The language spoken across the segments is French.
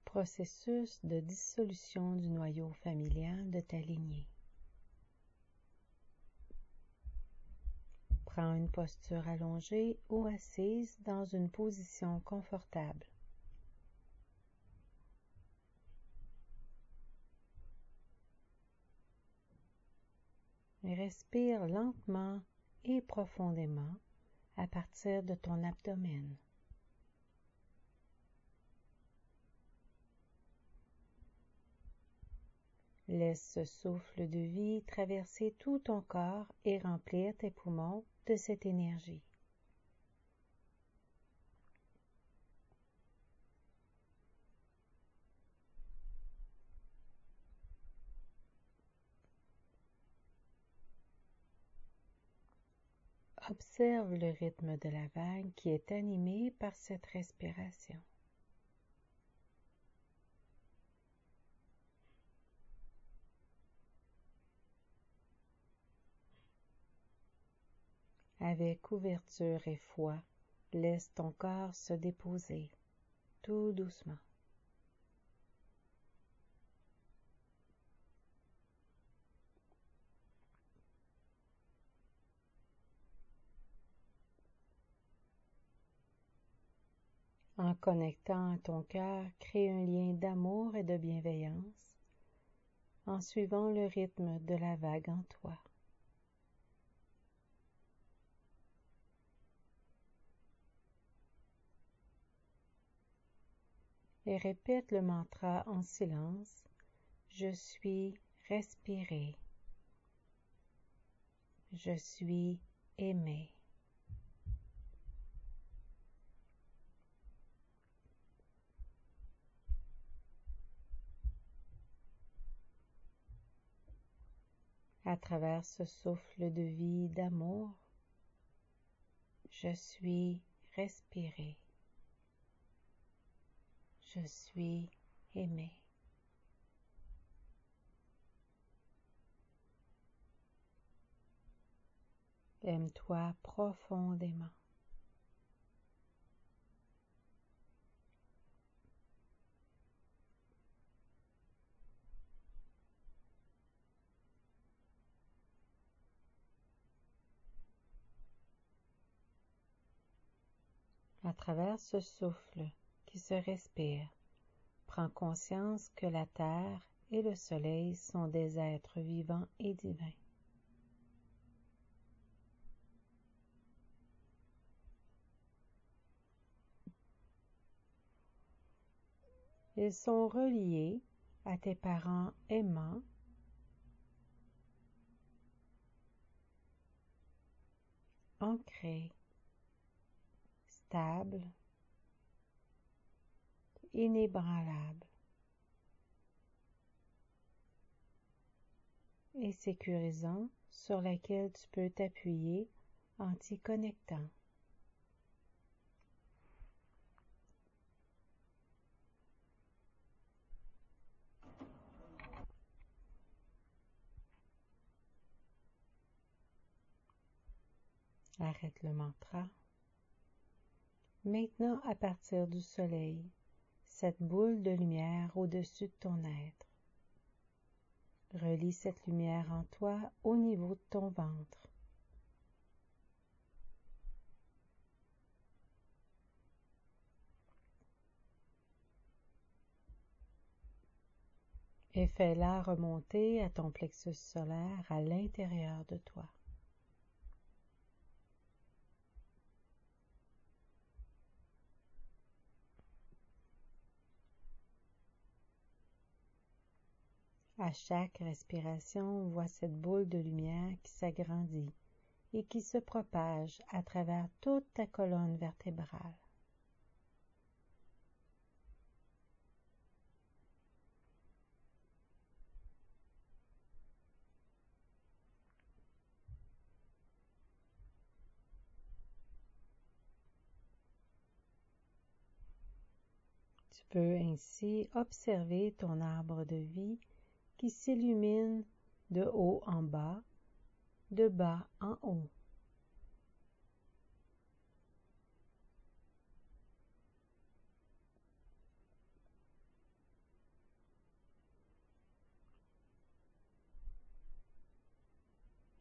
processus de dissolution du noyau familial de ta lignée. Prends une posture allongée ou assise dans une position confortable. Respire lentement et profondément à partir de ton abdomen. Laisse ce souffle de vie traverser tout ton corps et remplir tes poumons de cette énergie. Observe le rythme de la vague qui est animé par cette respiration. Avec ouverture et foi, laisse ton corps se déposer, tout doucement. En connectant à ton cœur, crée un lien d'amour et de bienveillance, en suivant le rythme de la vague en toi. Et répète le mantra en silence. Je suis respiré. Je suis aimé. À travers ce souffle de vie, d'amour, je suis respiré. Je suis aimé. Aime-toi profondément. À travers ce souffle qui se respire, prends conscience que la terre et le soleil sont des êtres vivants et divins. Ils sont reliés à tes parents aimants, ancrés, stables, inébranlables et sécurisants sur lesquels tu peux t'appuyer en t'y connectant. Arrête le mantra. Maintenant, à partir du soleil, cette boule de lumière au-dessus de ton être. Relie cette lumière en toi au niveau de ton ventre. Et fais-la remonter à ton plexus solaire à l'intérieur de toi. À chaque respiration, vois cette boule de lumière qui s'agrandit et qui se propage à travers toute ta colonne vertébrale. Tu peux ainsi observer ton arbre de vie qui s'illumine de haut en bas, de bas en haut.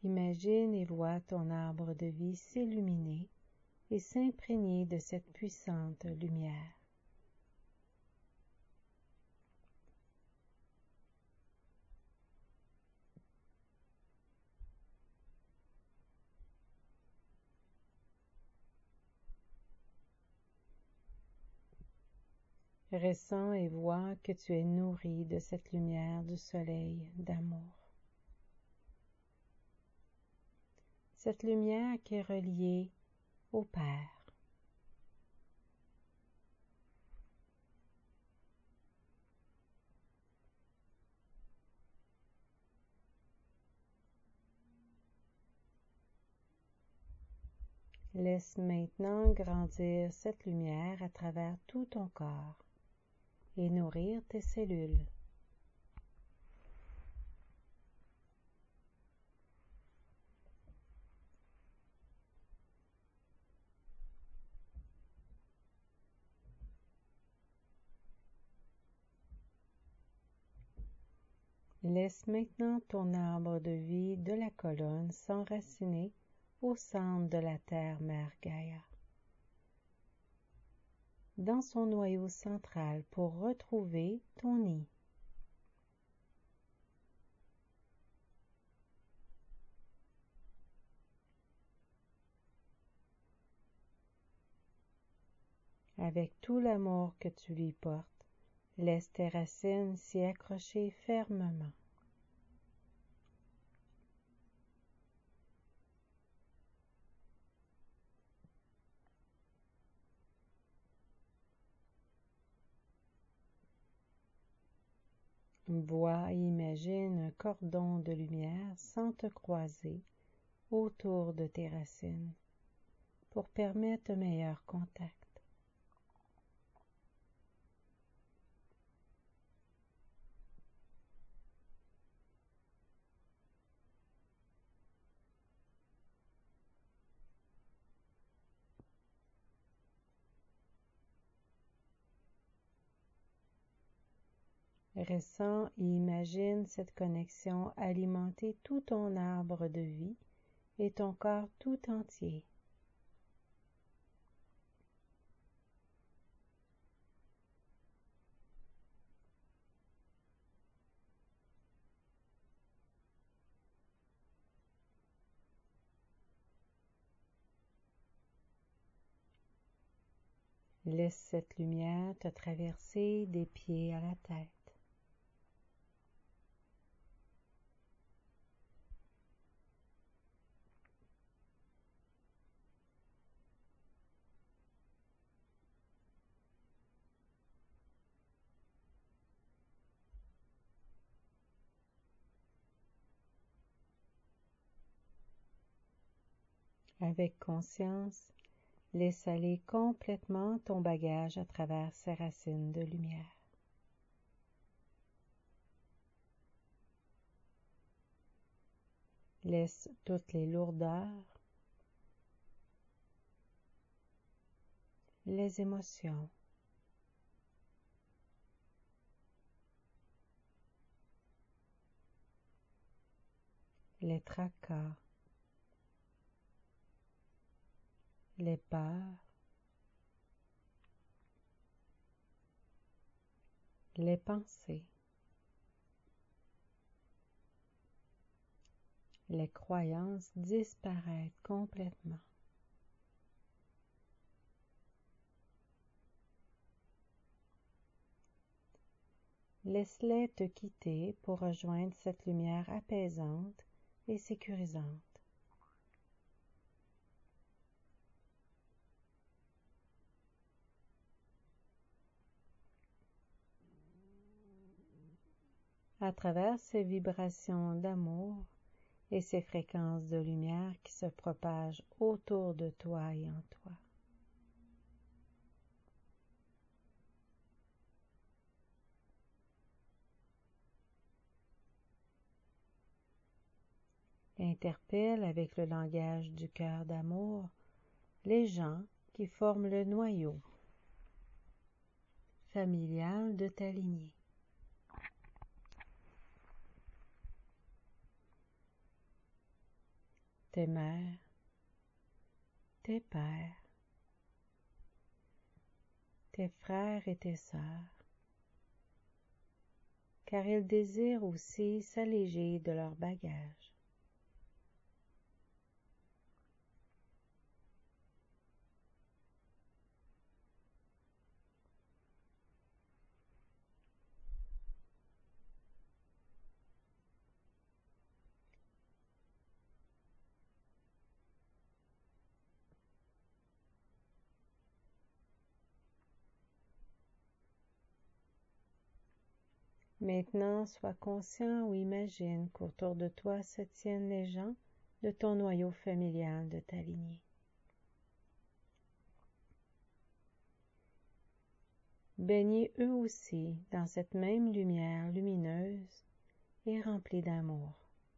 imagine et vois ton arbre de vie s'illuminer et s'imprégner de cette puissante lumière. Ressens et vois que tu es nourri de cette lumière du soleil d'amour. Cette lumière qui est reliée au Père. Laisse maintenant grandir cette lumière à travers tout ton corps et nourrir tes cellules. Laisse maintenant ton arbre de vie de la colonne s'enraciner au centre de la terre-mère Gaïa, dans son noyau central pour retrouver ton nid. Avec tout l'amour que tu lui portes, laisse tes racines s'y accrocher fermement. Vois et imagine un cordon de lumière s'entrecroiser autour de tes racines pour permettre un meilleur contact. Ressens et imagine cette connexion alimenter tout ton arbre de vie et ton corps tout entier. Laisse cette lumière te traverser des pieds à la tête. Avec conscience, laisse aller complètement ton bagage à travers ces racines de lumière. Laisse toutes les lourdeurs, les émotions, les tracas, les peurs, les pensées, les croyances disparaître complètement. Laisse-les te quitter pour rejoindre cette lumière apaisante et sécurisante. À travers ces vibrations d'amour et ces fréquences de lumière qui se propagent autour de toi et en toi. Interpelle avec le langage du cœur d'amour les gens qui forment le noyau familial de ta lignée. tes mères, tes pères, tes frères et tes sœurs, car ils désirent aussi s'alléger de leur bagage. Maintenant, sois conscient ou imagine qu'autour de toi se tiennent les gens de ton noyau familial de ta lignée. Baignez eux aussi dans cette même lumière lumineuse et remplie d'amour.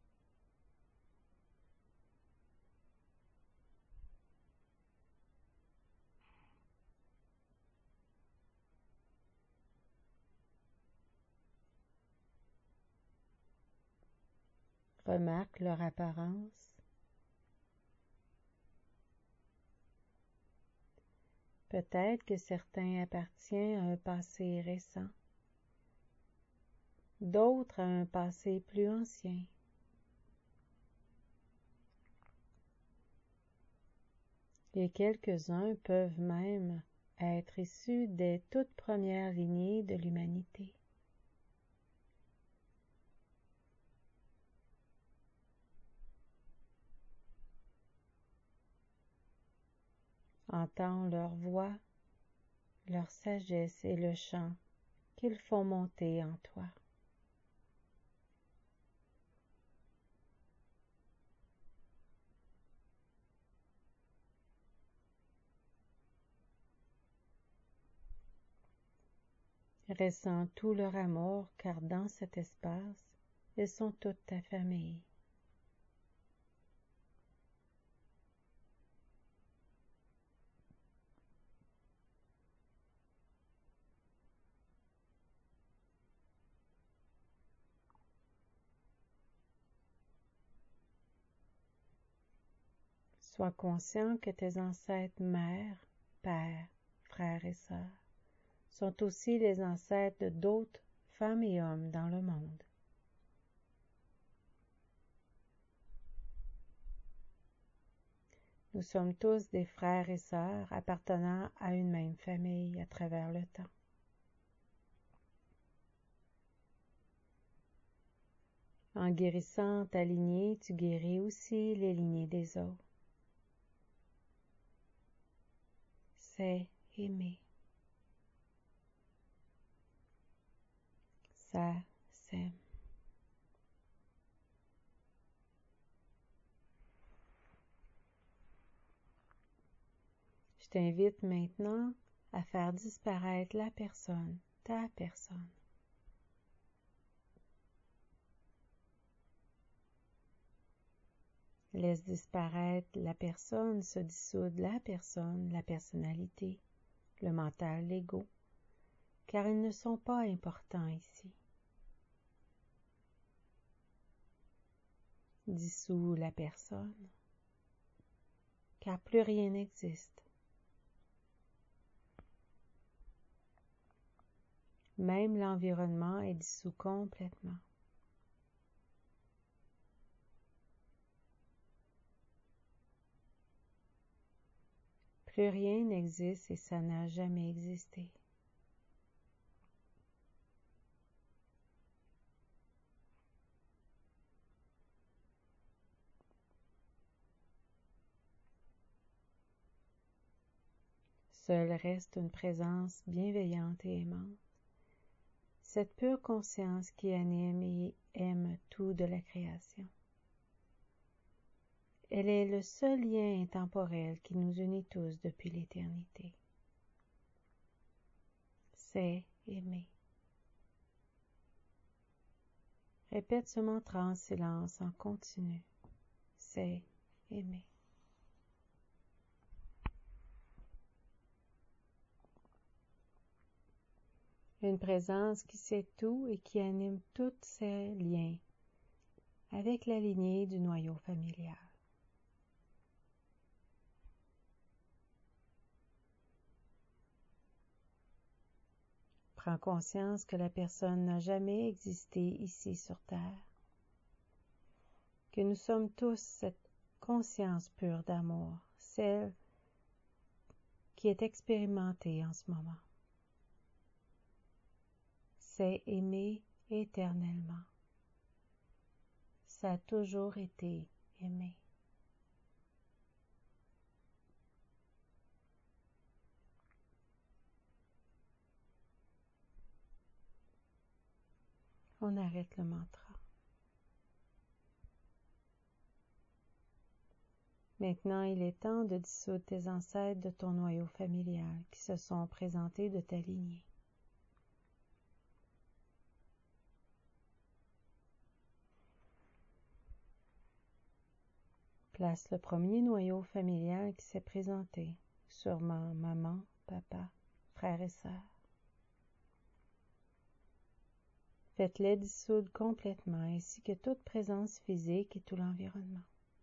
Remarque leur apparence. Peut-être que certains appartiennent à un passé récent, d'autres à un passé plus ancien. Et quelques-uns peuvent même être issus des toutes premières lignées de l'humanité. Entends leur voix, leur sagesse et le chant qu'ils font monter en toi. Ressens tout leur amour, car dans cet espace, ils sont toute ta famille. Sois conscient que tes ancêtres mères, pères, frères et sœurs sont aussi les ancêtres de d'autres femmes et hommes dans le monde. Nous sommes tous des frères et sœurs appartenant à une même famille à travers le temps. En guérissant ta lignée, tu guéris aussi les lignées des autres. C'est aimer. Ça s'aime. Je t'invite maintenant à faire disparaître la personne, ta personne. Laisse disparaître la personne, se dissoudre la personne, la personnalité, le mental, l'ego, car ils ne sont pas importants ici. Dissous la personne, car plus rien n'existe. Même l'environnement est dissous complètement. Plus rien n'existe et ça n'a jamais existé. Seule reste une présence bienveillante et aimante, cette pure conscience qui anime et aime tout de la création. Elle est le seul lien intemporel qui nous unit tous depuis l'éternité. C'est aimer. Répète ce mantra en silence, en continu. C'est aimer. Une présence qui sait tout et qui anime tous ses liens avec la lignée du noyau familial. Prends conscience que la personne n'a jamais existé ici sur Terre, que nous sommes tous cette conscience pure d'amour, celle qui est expérimentée en ce moment. C'est aimer éternellement. Ça a toujours été aimé. On arrête le mantra. Maintenant, il est temps de dissoudre tes ancêtres de ton noyau familial qui se sont présentés de ta lignée. Place le premier noyau familial qui s'est présenté, sûrement maman, papa, frères et sœurs. Faites-les dissoudre complètement, ainsi que toute présence physique et tout l'environnement.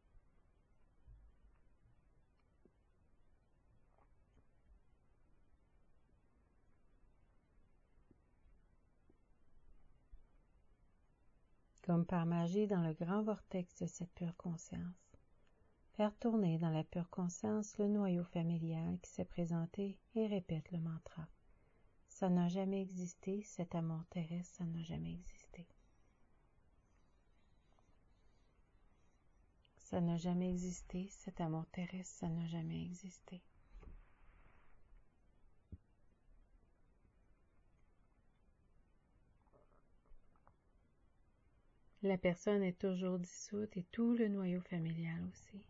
Comme par magie dans le grand vortex de cette pure conscience, faire tourner dans la pure conscience le noyau familial qui s'est présenté et répète le mantra. Ça n'a jamais existé, cet amour terrestre, ça n'a jamais existé. Ça n'a jamais existé, cet amour terrestre, ça n'a jamais existé. La personne est toujours dissoute et tout le noyau familial aussi.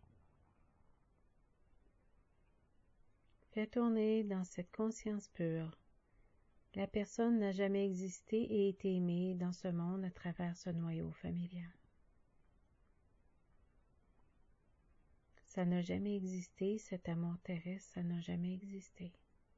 Fais tourner dans cette conscience pure. La personne n'a jamais existé et été aimée dans ce monde à travers ce noyau familial. Ça n'a jamais existé, cet amour terrestre, ça n'a jamais existé.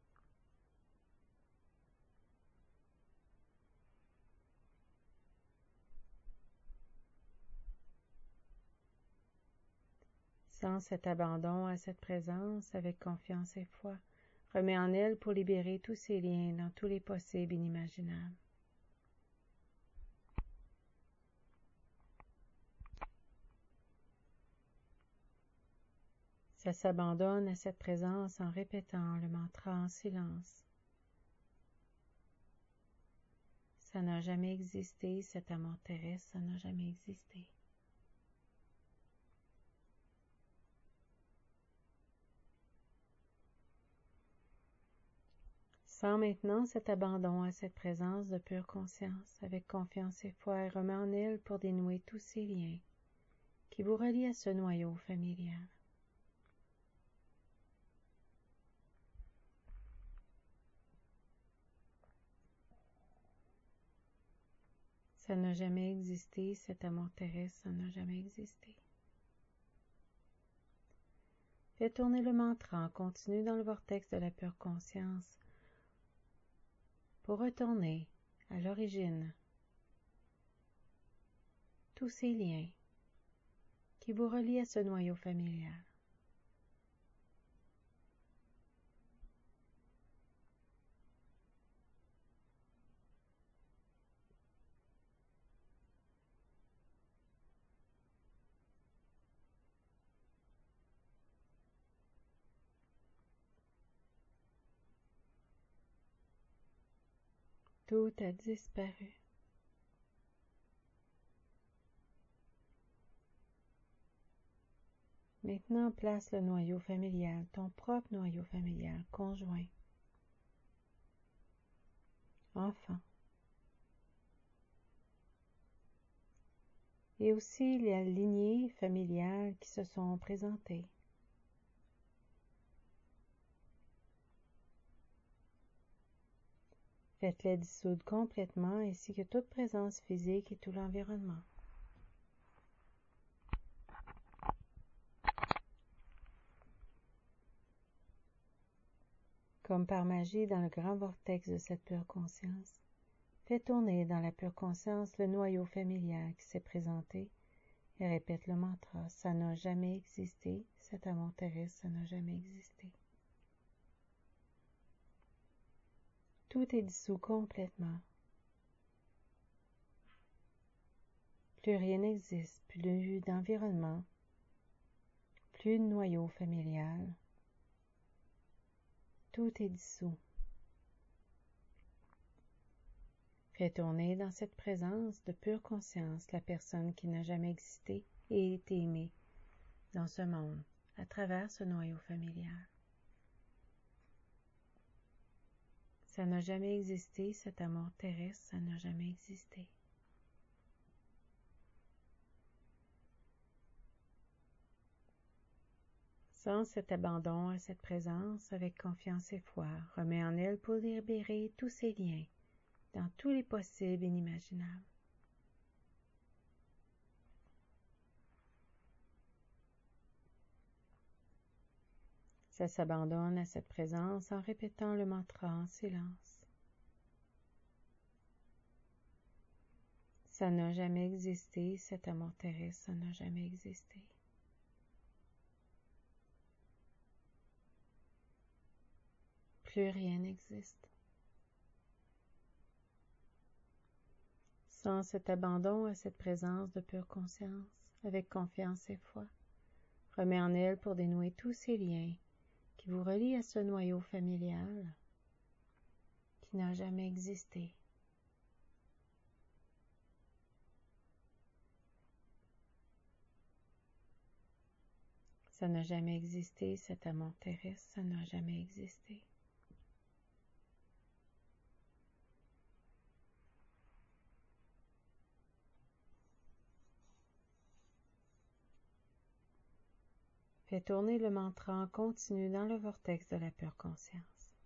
Sens cet abandon à cette présence avec confiance et foi. Remets en elle pour libérer tous ces liens dans tous les possibles inimaginables. Ça s'abandonne à cette présence en répétant le mantra en silence. Ça n'a jamais existé, cet amour terrestre, ça n'a jamais existé. Sens maintenant cet abandon à cette présence de pure conscience, avec confiance et foi, et remets en elle pour dénouer tous ces liens qui vous relient à ce noyau familial. Ça n'a jamais existé, cet amour terrestre, ça n'a jamais existé. Fais tourner le mantra en continu dans le vortex de la pure conscience pour retourner à l'origine tous ces liens qui vous relient à ce noyau familial. Tout a disparu. Maintenant, place le noyau familial, ton propre noyau familial, conjoint, enfant. Et aussi les lignées familiales qui se sont présentées. Faites-les dissoudre complètement ainsi que toute présence physique et tout l'environnement. Comme par magie dans le grand vortex de cette pure conscience, fais tourner dans la pure conscience le noyau familial qui s'est présenté et répète le mantra. Ça n'a jamais existé, cet amour terrestre, ça n'a jamais existé. Tout est dissous complètement. Plus rien n'existe, plus d'environnement, plus de noyau familial. Tout est dissous. Fais tourner dans cette présence de pure conscience la personne qui n'a jamais existé et été aimée dans ce monde à travers ce noyau familial. Ça n'a jamais existé, cet amour terrestre, ça n'a jamais existé. Sans cet abandon à cette présence, avec confiance et foi, remets en elle pour libérer tous ces liens, dans tous les possibles et inimaginables. Ça s'abandonne à cette présence en répétant le mantra en silence. Ça n'a jamais existé, cet amour terrestre, ça n'a jamais existé. Plus rien n'existe. Sans cet abandon à cette présence de pure conscience, avec confiance et foi, remets en elle pour dénouer tous ces liens qui vous relient à ce noyau familial qui n'a jamais existé. Ça n'a jamais existé, cet amour terrestre, ça n'a jamais existé. Fais tourner le mantra en continu dans le vortex de la pure conscience.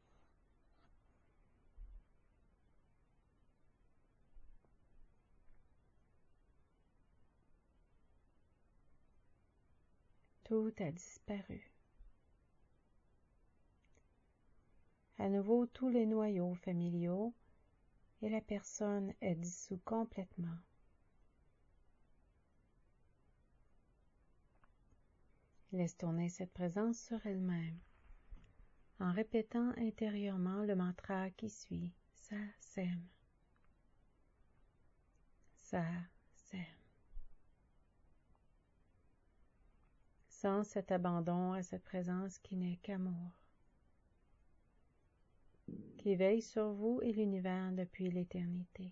Tout a disparu. À nouveau, tous les noyaux familiaux et la personne est dissous complètement. Laisse tourner cette présence sur elle-même en répétant intérieurement le mantra qui suit. Ça s'aime. Ça s'aime. Sans cet abandon à cette présence qui n'est qu'amour, qui veille sur vous et l'univers depuis l'éternité,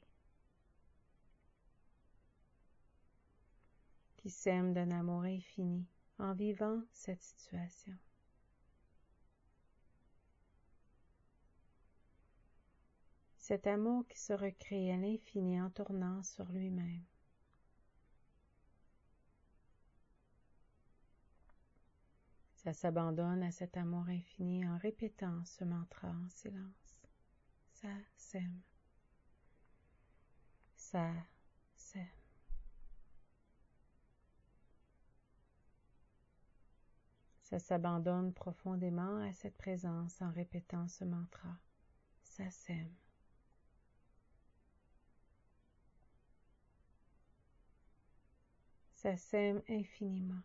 qui s'aime d'un amour infini en vivant cette situation. Cet amour qui se recrée à l'infini en tournant sur lui-même. Ça s'abandonne à cet amour infini en répétant ce mantra en silence. Ça s'aime. Ça s'aime. Ça s'abandonne profondément à cette présence en répétant ce mantra. Ça s'aime. Ça s'aime infiniment.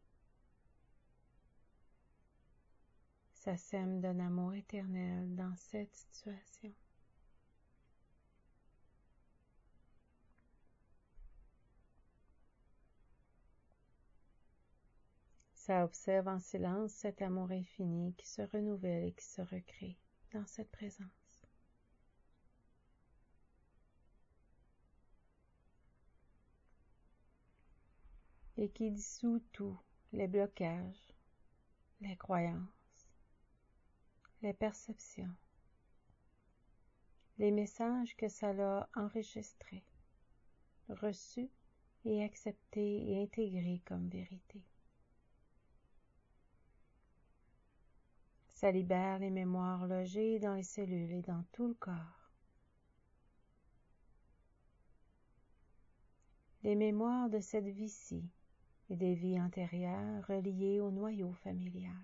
Ça s'aime d'un amour éternel dans cette situation. Ça observe en silence cet amour infini qui se renouvelle et qui se recrée dans cette présence. Et qui dissout tous les blocages, les croyances, les perceptions, les messages que ça l'a enregistrés, reçus et acceptés et intégrés comme vérité. Ça libère les mémoires logées dans les cellules et dans tout le corps. Les mémoires de cette vie-ci et des vies antérieures reliées au noyau familial.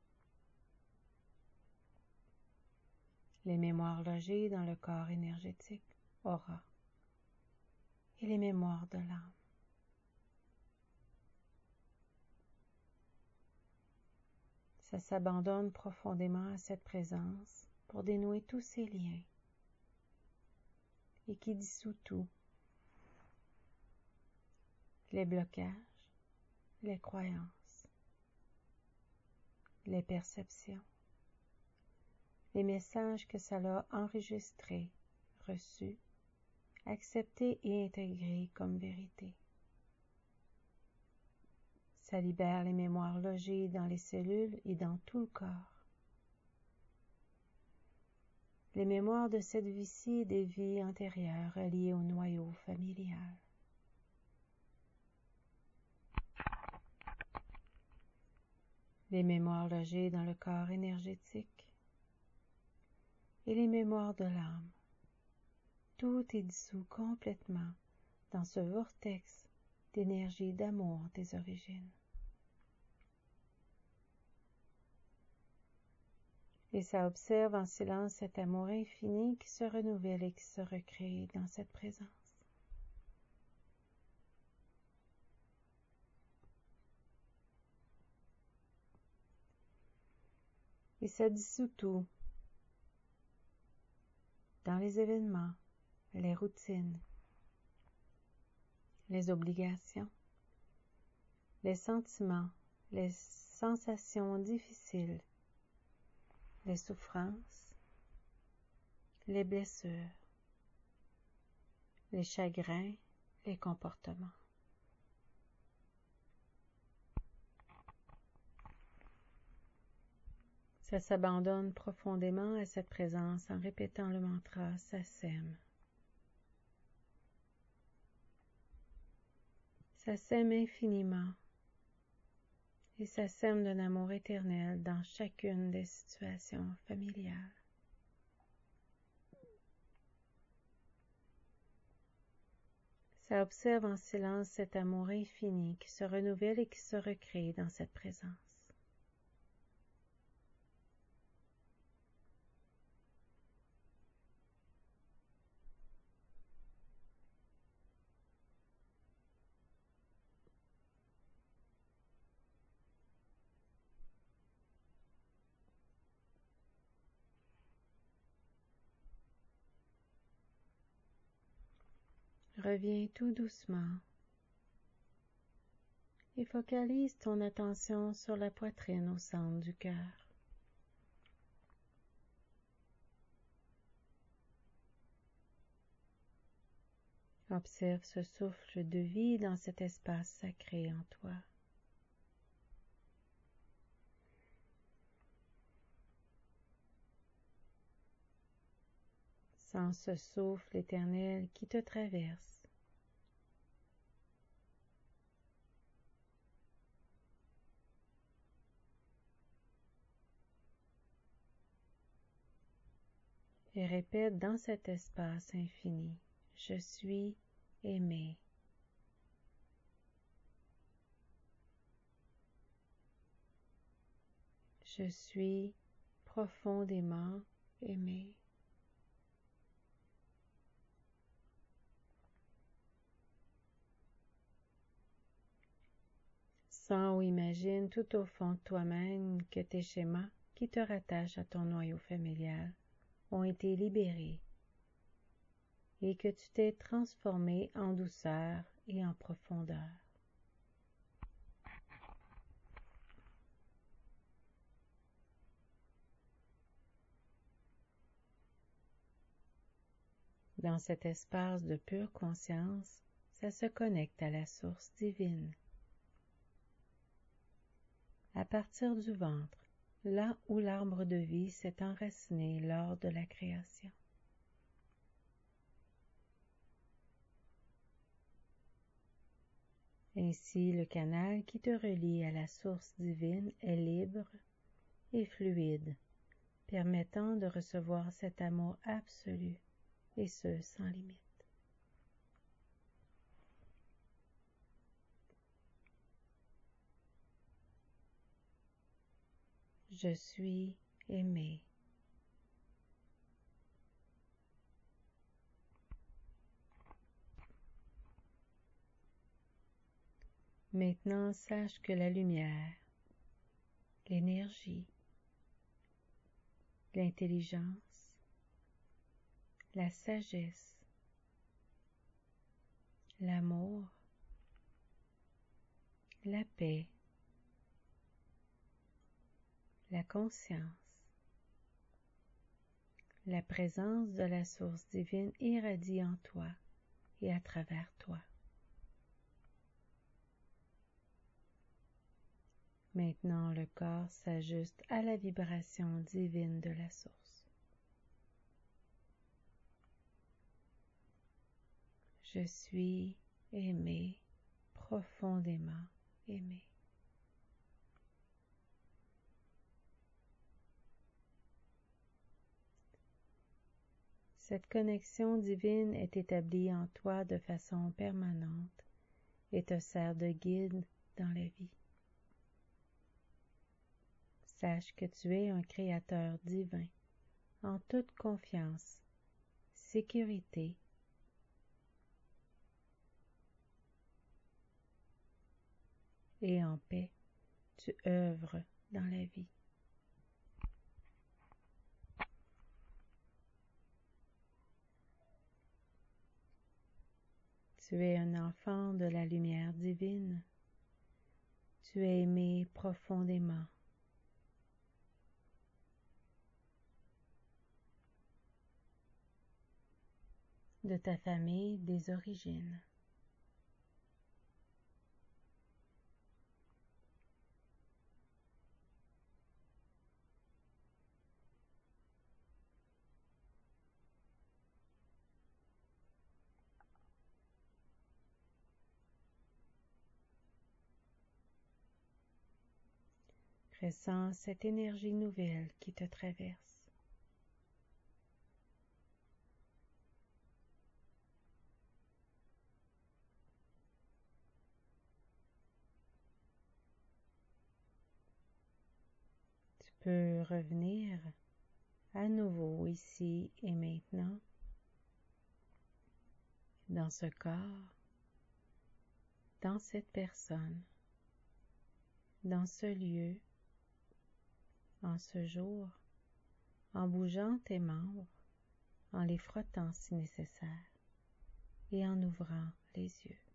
Les mémoires logées dans le corps énergétique, aura, et les mémoires de l'âme. Ça s'abandonne profondément à cette présence pour dénouer tous ces liens et qui dissout tout. Les blocages, les croyances, les perceptions, les messages que ça a enregistrés, reçus, acceptés et intégrés comme vérité. Ça libère les mémoires logées dans les cellules et dans tout le corps. Les mémoires de cette vie-ci et des vies antérieures reliées au noyau familial. Les mémoires logées dans le corps énergétique et les mémoires de l'âme. Tout est dissous complètement dans ce vortex d'énergie d'amour des origines. Et ça observe en silence cet amour infini qui se renouvelle et qui se recrée dans cette présence. Et ça dissout tout dans les événements, les routines, les obligations, les sentiments, les sensations difficiles, les souffrances, les blessures, les chagrins, les comportements. Ça s'abandonne profondément à cette présence en répétant le mantra « ça sème ». Ça sème infiniment et ça sème d'un amour éternel dans chacune des situations familiales. Ça observe en silence cet amour infini qui se renouvelle et qui se recrée dans cette présence. Reviens tout doucement et focalise ton attention sur la poitrine au centre du cœur. Observe ce souffle de vie dans cet espace sacré en toi. Sens ce souffle éternel qui te traverse. Et répète dans cet espace infini, je suis aimé. Je suis profondément aimé. Sens ou imagine tout au fond de toi-même que tes schémas qui te rattachent à ton noyau familial ont été libérés et que tu t'es transformé en douceur et en profondeur. Dans cet espace de pure conscience, ça se connecte à la source divine. À partir du ventre, là où l'arbre de vie s'est enraciné lors de la création. Ainsi, le canal qui te relie à la source divine est libre et fluide, permettant de recevoir cet amour absolu, et ce, sans limite. Je suis aimé. Maintenant, sache que la lumière, l'énergie, l'intelligence, la sagesse l'amour, la paix, la conscience, la présence de la source divine irradie en toi et à travers toi. Maintenant, le corps s'ajuste à la vibration divine de la source. Je suis aimé, profondément aimé. Cette connexion divine est établie en toi de façon permanente et te sert de guide dans la vie. Sache que tu es un créateur divin, en toute confiance, sécurité et en paix, tu œuvres dans la vie. Tu es un enfant de la lumière divine. Tu es aimé profondément. De ta famille des origines. Ressens cette énergie nouvelle qui te traverse. Tu peux revenir à nouveau ici et maintenant, dans ce corps, dans cette personne, dans ce lieu, en ce jour, en bougeant tes membres, en les frottant si nécessaire et en ouvrant les yeux.